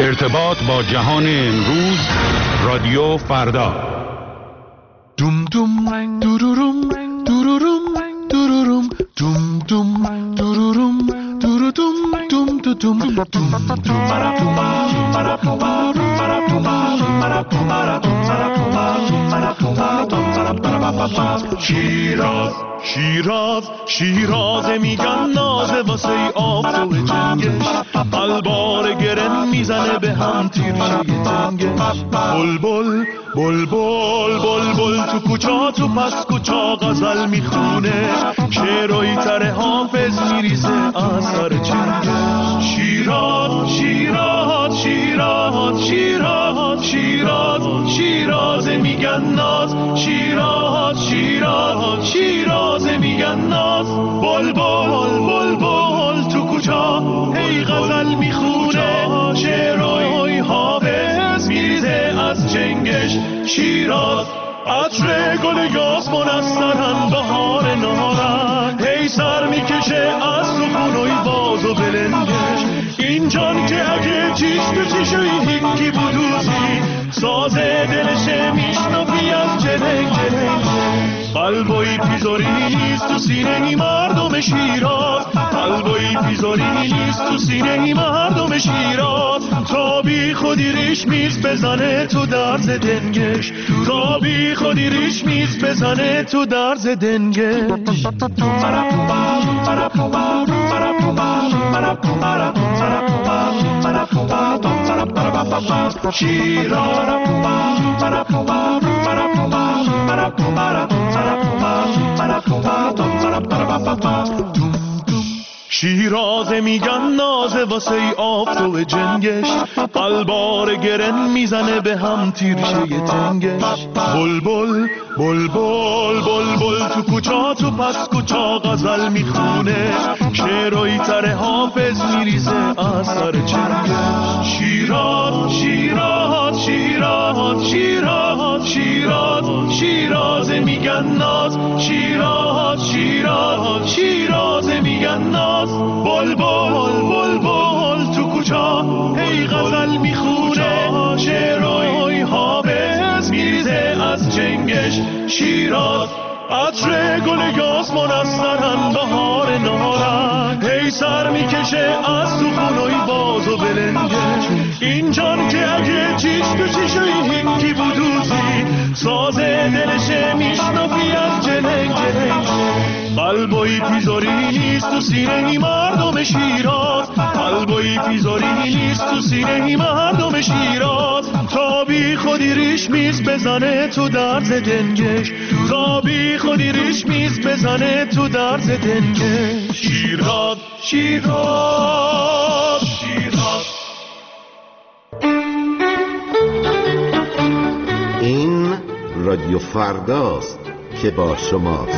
ارتباط با جهان امروز، رادیو فردا. دوم دوم دوروروم دوروروم دوروروم دوم دوم دوروروم دوروروم دوم دوم شیراز شیراز شیراز میگن نازه واسه آفتاب جنگش، قلبار گرن میزنه به هم تیرشه تنگش. بلبل بلبل بلبل تو کوچا تو پس کوچا غزل میخونه، شعرهای تر حافظ میریزه اثر چنگش. شیراز شیراز شیراز شیراز شیراز شیراز میگن ناز، شیراز شیراز شیراز میگن ناز. بلبل بلبل تو کوچا هی غزل میخونه، شعرهای حافظ میریزه از چنگش. شیراز عطر گل یاسمن از سرن بهار نارن، هی سر میکشه از سخونوی باز و بلندش. این جان که اگه چیش تو چیشوی هیکی بودوزی، سازه دلشه میشنفی از جلنگ جلنگ. قلبوی پیزاری نیست تو سینه مردم شیراز، قلبوی پیزاری نیست تو سینه مردم شیراز. تا بی خودی ریش میز بزنه تو درز دنگش، تا بی خودی ریش میز بزنه تو درز دنگش. شیراز میگن نازه واسه آفتاب جنگش، قلبار گرن میزنه به هم تیرشه تنگش. بلبل بلبل بلبل تو کوچا تو پس کوچا غزل میخونه، شعرهای تر حافظ میریزه اثر چنگش. شیراز شیراز شیراز شیراز شیراز شیراز میگن ناز، شیراز شیراز شیراز میگن ناز. بلبل بلبل تو کوچا هی غزل میخونه، شعرهای حافظ میریزه از چنگش. شیراز عطر گل یاسمن از سرن بهار نارن، هی سر میکشه از سخونوی باز و بلندش. این جان که اگه چیش تو چیشوی هیکی بودوزی، سازه دلشه میشنفی از جلنگ جلنگ. قلبوی پیزاری نیست تو سینه مردم شیراز، قلبوی پیزاری نیست تو سینه مردم شیراز. تا بی خودی ریش میز بزنه تو درز دنگش، تا بی خودی ریش میز بزنه تو درز دنگش. شیراز شیراز شیراز. این رادیو فرداست که با شماست.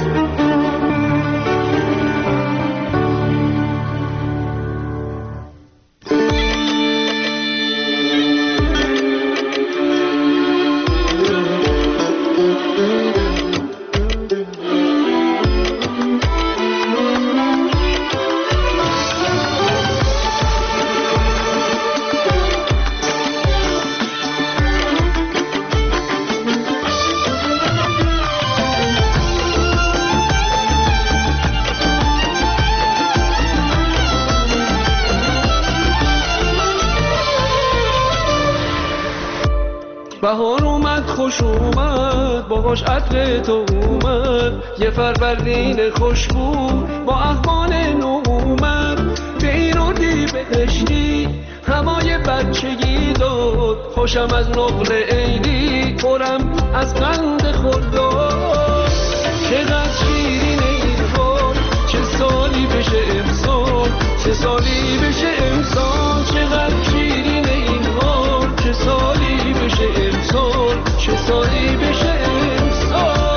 بهار اومد خوش اومد باهاش عطر تو اومد، یه فروردین خوش بود با احوال نو اومد. به این اردی بهشتی هوای بچگی داد، خوشم از نقل عیدی پرم از قند خرداد. چقدر شیرین این حال، چه سالی بشه امسال، چه سالی بشه امسال. چقدر شیرین این حال، چه سالی بشه امسال، چه سالی بشه امسال.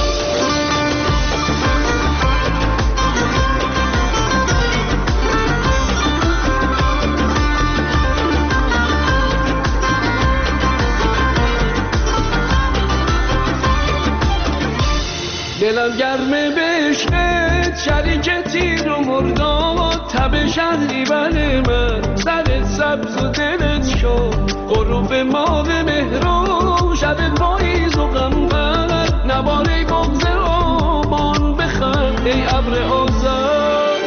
دلم گرمه به عشقت، شریک تیر و مرداد، تب شهری بر من، سر سبز و دلت شد. لطف ماه مهرو شب پاییز و غمبر نواره بغض آبان بخند ای ابر آذر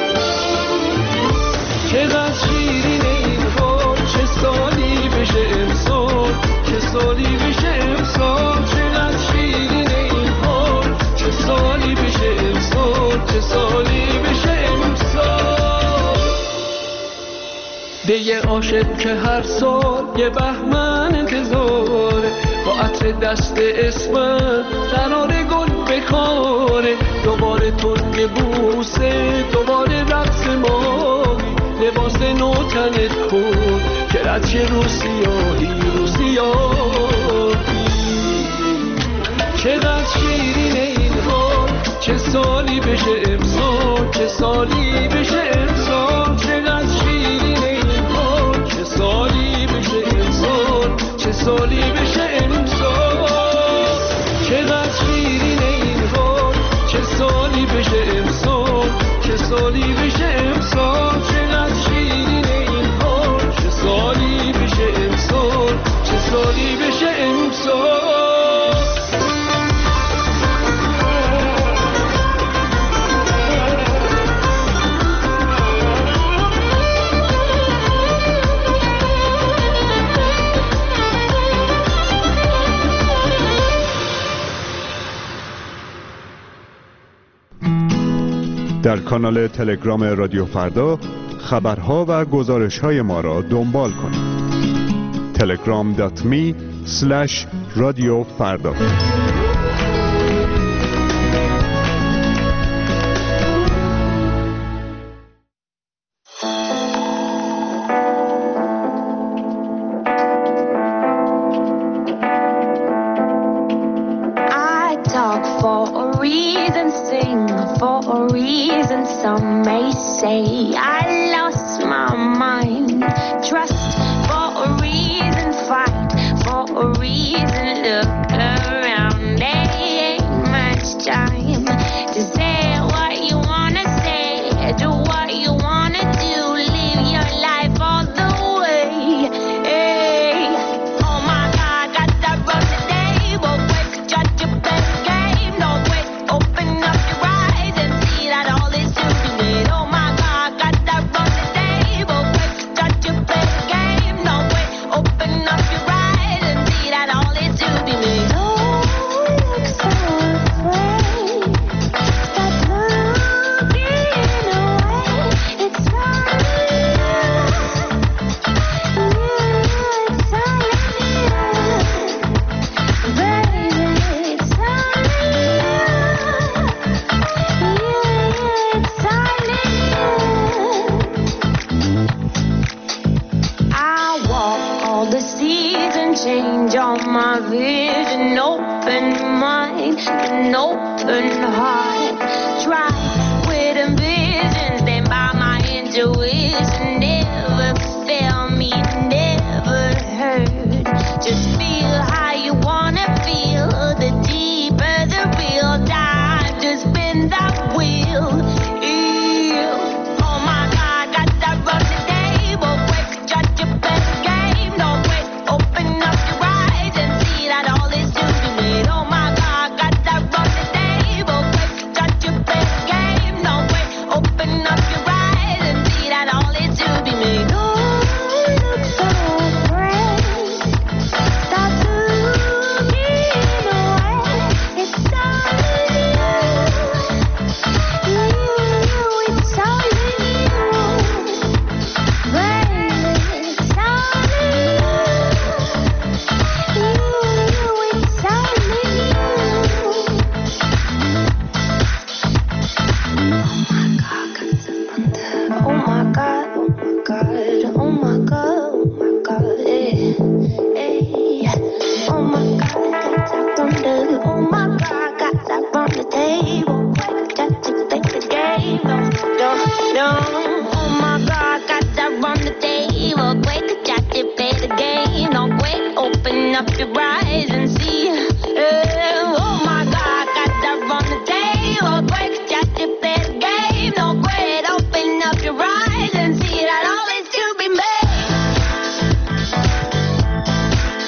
چقدر شیرین این حال چه سالی بشه امسال چه سالی بشه امسال چقدر شیرین این حال چه سالی بشه امسال چه سالی بشه امسال دیگه عاشق که هر سال یه بهمن انتظاره با عطر دست اسمم قرار گل بکاره دوباره ترک بوسه دوباره رقص ماهی لباس نو تنت کن که رد چه رو سیاهی چقدر شیرین این حال چه سالی بشه امسال چه سالی بشه امسال چقدر شیرین این حال چه سالی بشه امسال چه سالی بشه امسال چقدر شیرین این حال چه سالی بشه امسال چه سالی بشه امسال چقدر شیرین این حال چه سالی بشه امسال چه سالی بشه امسال در کانال تلگرام رادیو فردا خبرها و گزارش‌های ما را دنبال کنید. telegram.me/رادیوفردا Some may say I lost my mind. Trust for a reason, fight for a reason. Look around, there ain't much time to say what you wanna say, do what you wanna do, live your life all the way. Hey. Oh my God, got that run today. Well, quick, judge your best game. No way, open up your eyes and see that all is to be made. Oh my God, got that run today. Well, quick, judge your best game. No way, open up your eyes and see that all is to be made. Oh, look so afraid. Stop looking away. It's all change on my vision, open mind, an open heart. Try with ambition, stand by my intuition. Never fail me, never hurt. Just feel how you wanna feel. The deeper the real time to spin that wheel. Oh my God, got that run today. Well, quick, judge your best game. No way, open up your eyes and see that all is to be made. Oh my God, got that run today. Well, quick, judge your best game. No way, open up your eyes and see that all is to be made. Oh, look so afraid. Stop looking away. It's all you. It's all you. Baby, it's all you. It's all you. Oh my God, oh my God, oh my God, oh my God, hey. Oh my God, got that on the, oh my God, got that on the table. Quick, just to think the game. No. Oh my God, got that on the table. Quick, just to play the game. No, quick, open up your eyes and see. Oh my God, got that on the table. Quick, just to play the game. No, quick, open up your eyes and see that all is to be made.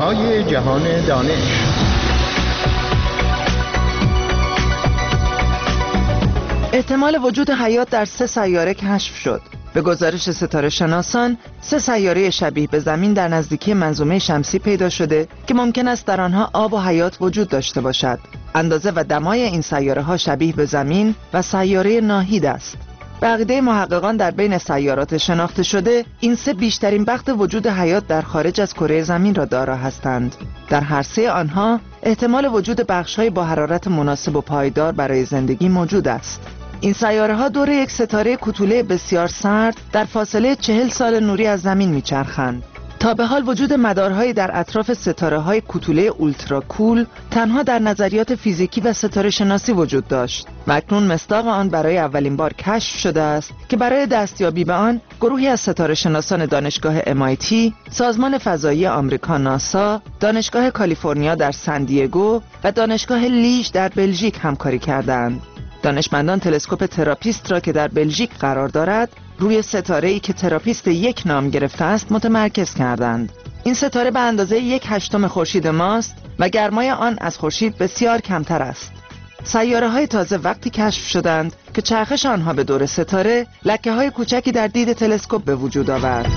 های جهان دانش. احتمال وجود حیات در 3 سیاره کشف شد. به گزارش ستاره شناسان 3 سیاره شبیه به زمین در نزدیکی منظومه شمسی پیدا شده که ممکن است در آنها آب و حیات وجود داشته باشد. اندازه و دمای این سیاره ها شبیه به زمین و سیاره ناهید است. به عقیده محققان در بین سیارات شناخته شده این 3 بیشترین بخت وجود حیات در خارج از کره زمین را دارا هستند. در هر 3 آنها احتمال وجود بخش‌های با حرارت مناسب و پایدار برای زندگی موجود است. این سیاره ها دور یک ستاره کوتوله بسیار سرد در فاصله 40 سال نوری از زمین میچرخند. تا به حال وجود مدارهایی در اطراف ستاره های کوتوله اولترا کول تنها در نظریات فیزیکی و ستاره شناسی وجود داشت و اکنون مصداق آن برای اولین بار کشف شده است که برای دستیابی به آن گروهی از ستاره شناسان دانشگاه MIT، سازمان فضایی آمریکا ناسا، دانشگاه کالیفرنیا در سن دیگو و دانشگاه لیژ در بلژیک همکاری کردند. دانشمندان تلسکوپ تراپیست را که در بلژیک قرار دارد روی ستاره‌ای که تراپیست 1 نام گرفته است متمرکز کردند. این ستاره به اندازه 1/8 خورشید ماست و گرمای آن از خورشید بسیار کمتر است. سیاره‌های تازه وقتی کشف شدند که چرخش آنها به دور ستاره لکه‌های کوچکی در دید تلسکوپ به وجود آورد.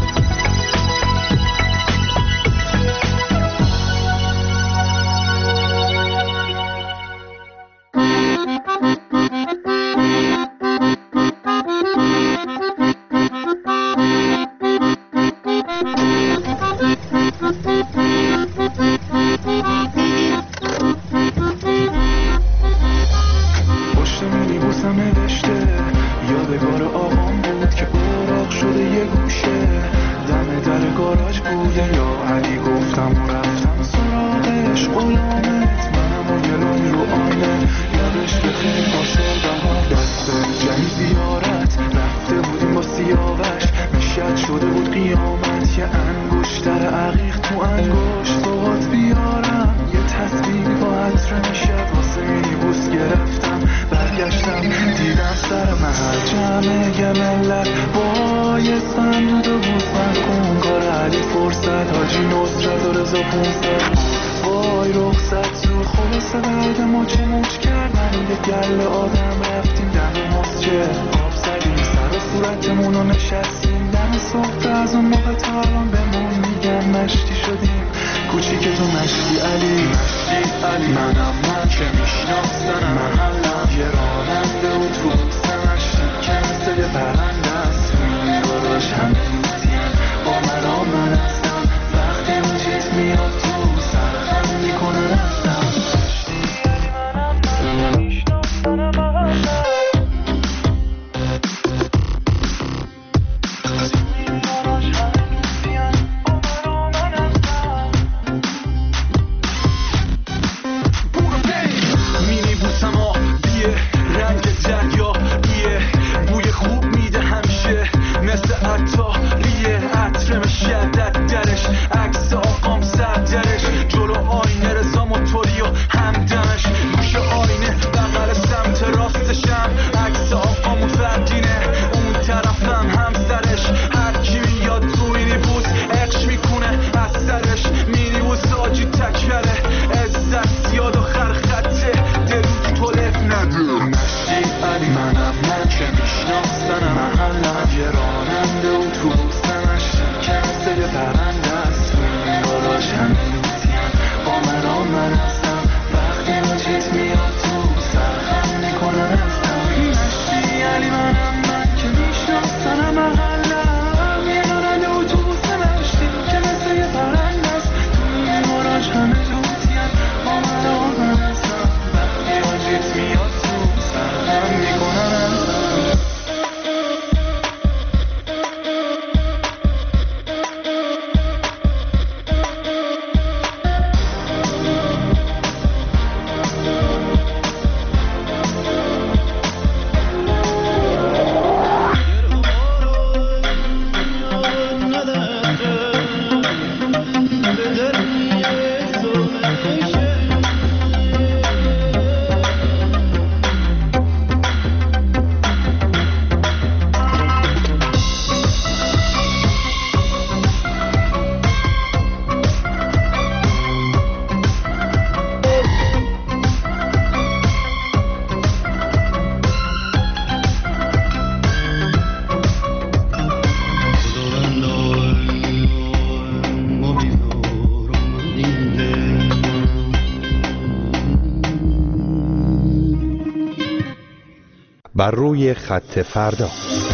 بر روی خط فردا.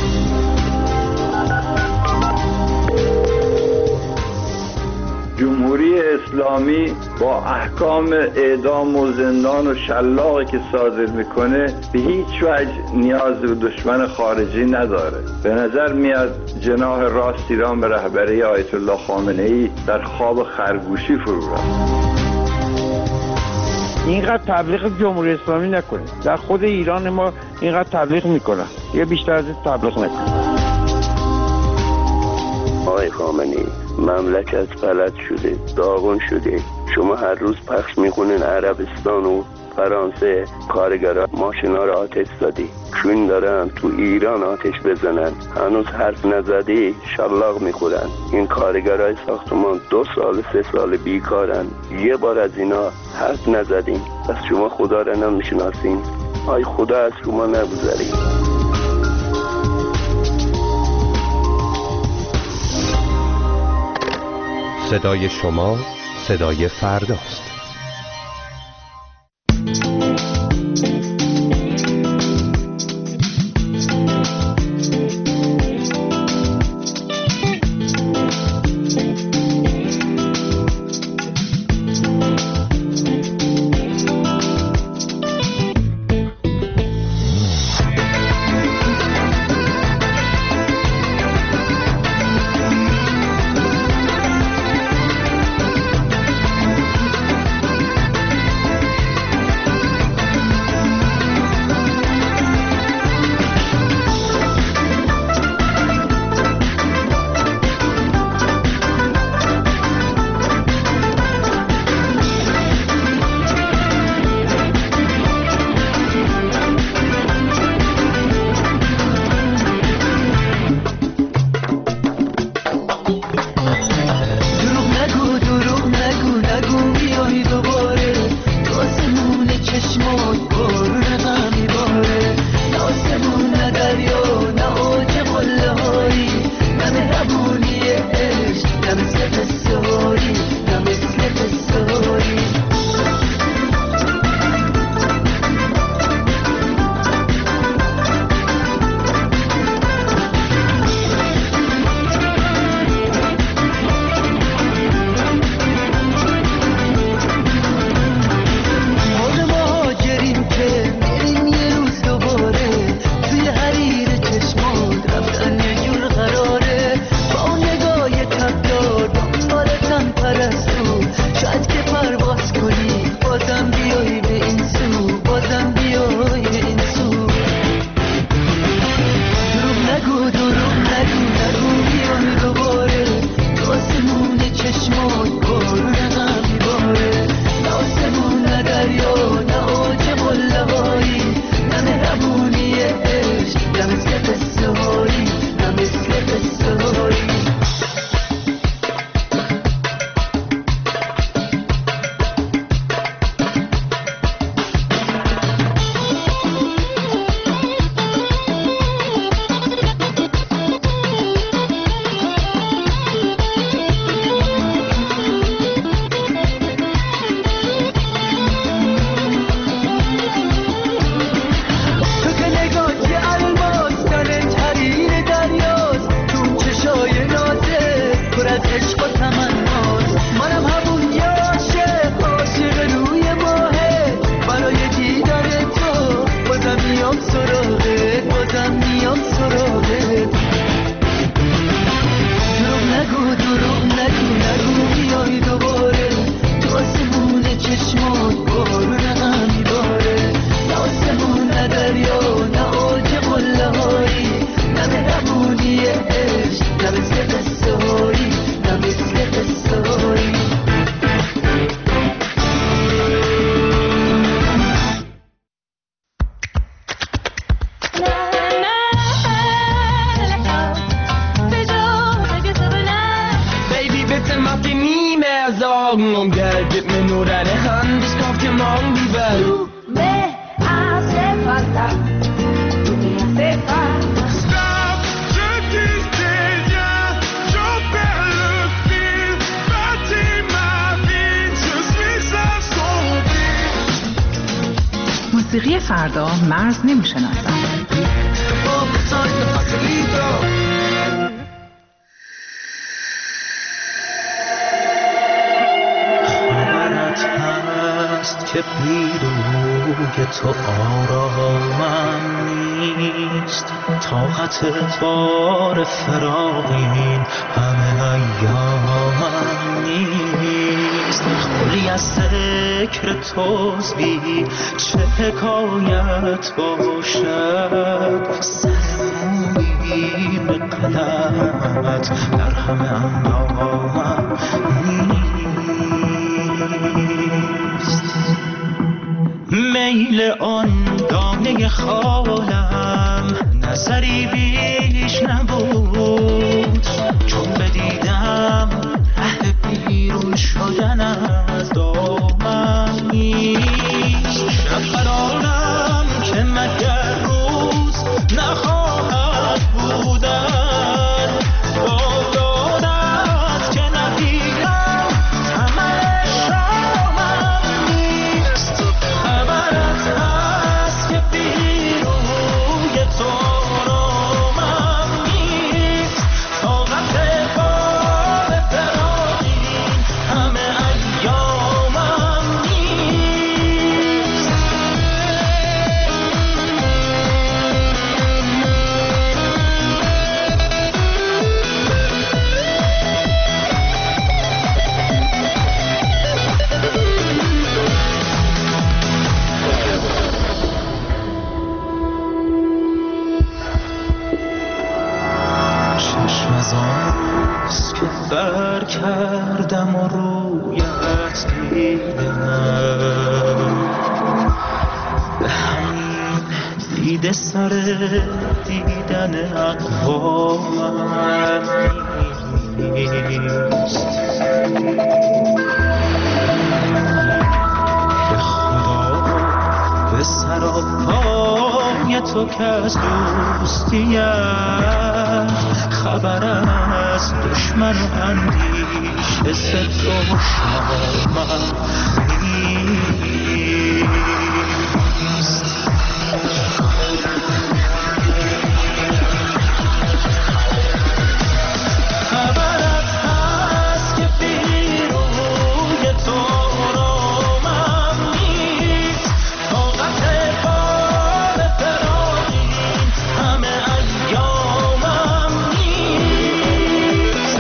جمهوری اسلامی با احکام اعدام و زندان و شلاقی که صادر میکنه به هیچ وجه نیاز به دشمن خارجی نداره. به نظر میاد جناح راست ایران به رهبری آیت الله خامنه‌ای در خواب خرگوشی فرو رفت. اینقدر تبلیغ جمهوری اسلامی نکنید. در خود ایران ما اینقدر تبلیغ میکنن، یه بیشتر از این تبلیغ نکنید. آقای خامنه‌ای، مملکت فلج شده، داغون شده. شما هر روز پخش میکنین عربستان و فرانسه کارگرا ماشینا رو آتش زدی، چون دارن تو ایران آتش بزنن، هنوز حرف نزدی شلاق میخورن. این کارگرای ساختمان 2 سال 3 سال بیکارن، یه بار از اینا حرف نزدین. پس شما خدا رو نمیشناسین؟ آی خدا از شما نگذارین. صدای شما صدای فرداست. موسیقی فردا مرز نمی‌شناسد. که تو آرامم نیست، طاقت بار فراقین همه ایامم نیست. خلی از ذکر توزبی چه حکایت باشد، سر مویی به قلمت در همه اندامم نیست. میل آن دانه خالم نظری بیش نبود، چون بدیدم ره بیرون شدن از دامم نیست. شب قرارم که مگر روز نخواهد بودن، با یادت که نبینم همه شامم نیست. خبرت هست که بیروی تو آرامم نیست، طاقت بار فراقین همه ایامم نیست. چشم از آنست که بر کردم و رویت دیدم، به همین دیده سر دیدن اقوامم نیست. به خدا به سراپای تو که از دوستیت خبر از دشمن و اندیشه صدق و شامم نیست. خبرت هست که بیروی تو آرامم نیست، طاقت بار فراقین همه ایامم نیست.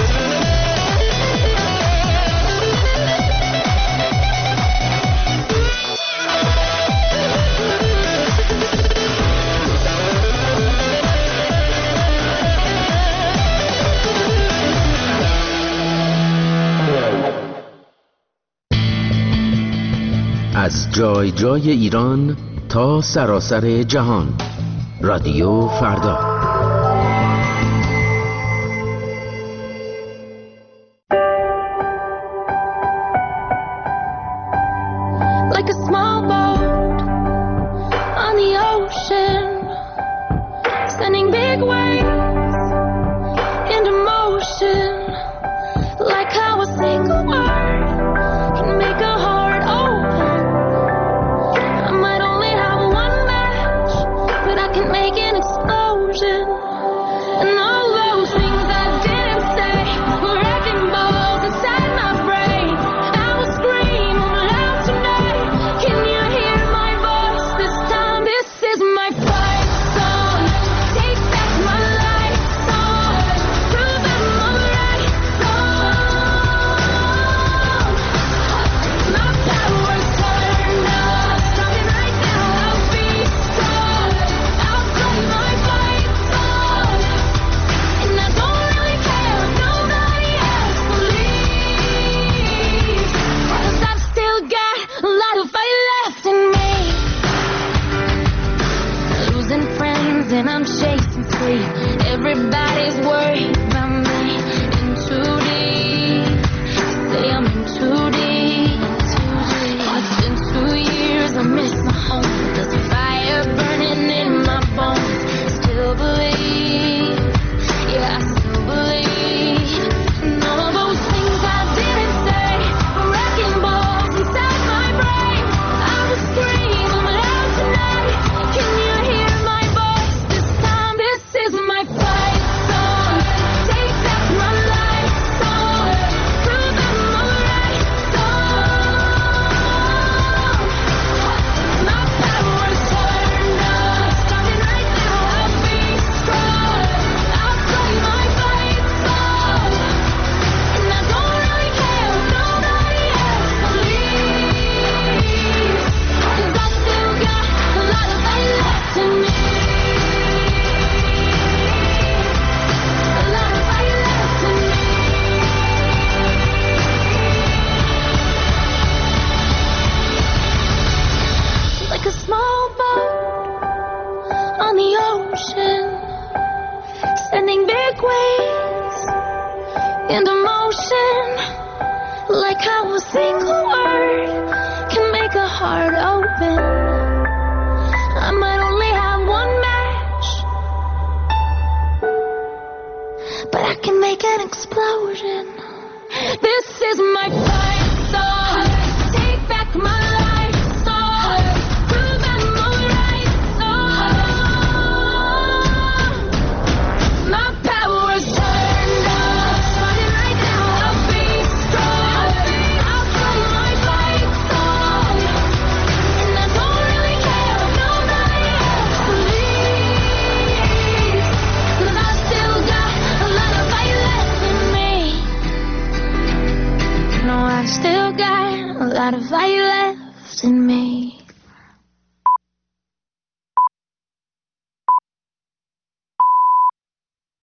از جای جای ایران تا سراسر جهان، رادیو فردا. Like a small boat on the ocean, sending big waves into motion. Like how a single word can make a heart open. I might only have one match, but I can make an explosion. And all those things I didn't say were wrecking balls inside my brain. I will scream loud tonight. Can you hear my voice this time? This is my fight song. Take back my life song. Prove I'm alright song. My power's turned up. Starting right now. I'll be strong. I'll play my fight song. And I don't really care if nobody else believes, 'cause I've still got a lot of fight left in me. Losing friends and I'm chasing free. Everybody's worried about me. In too deep. Say I'm in too deep. It's been 2 years, I miss my home. There's a fire burning in my bones. Still believe, yeah, I still believe. And all those things I didn't say were wrecking balls inside my brain. I will scream loud tonight. Can you hear my voice this time? This is my fight song. waves into motion, like how a single word can make a heart open. I might only have one match, but I can make an explosion. This is my fight song. Take back my life song. Prove I'm alright song. My power's turned up. Starting right now, I'll be strong. I'll play my fight song, and I don't really care if nobody else believes, 'cause I still got a lot of fight left in me. No, I still got a lot of fight left in me.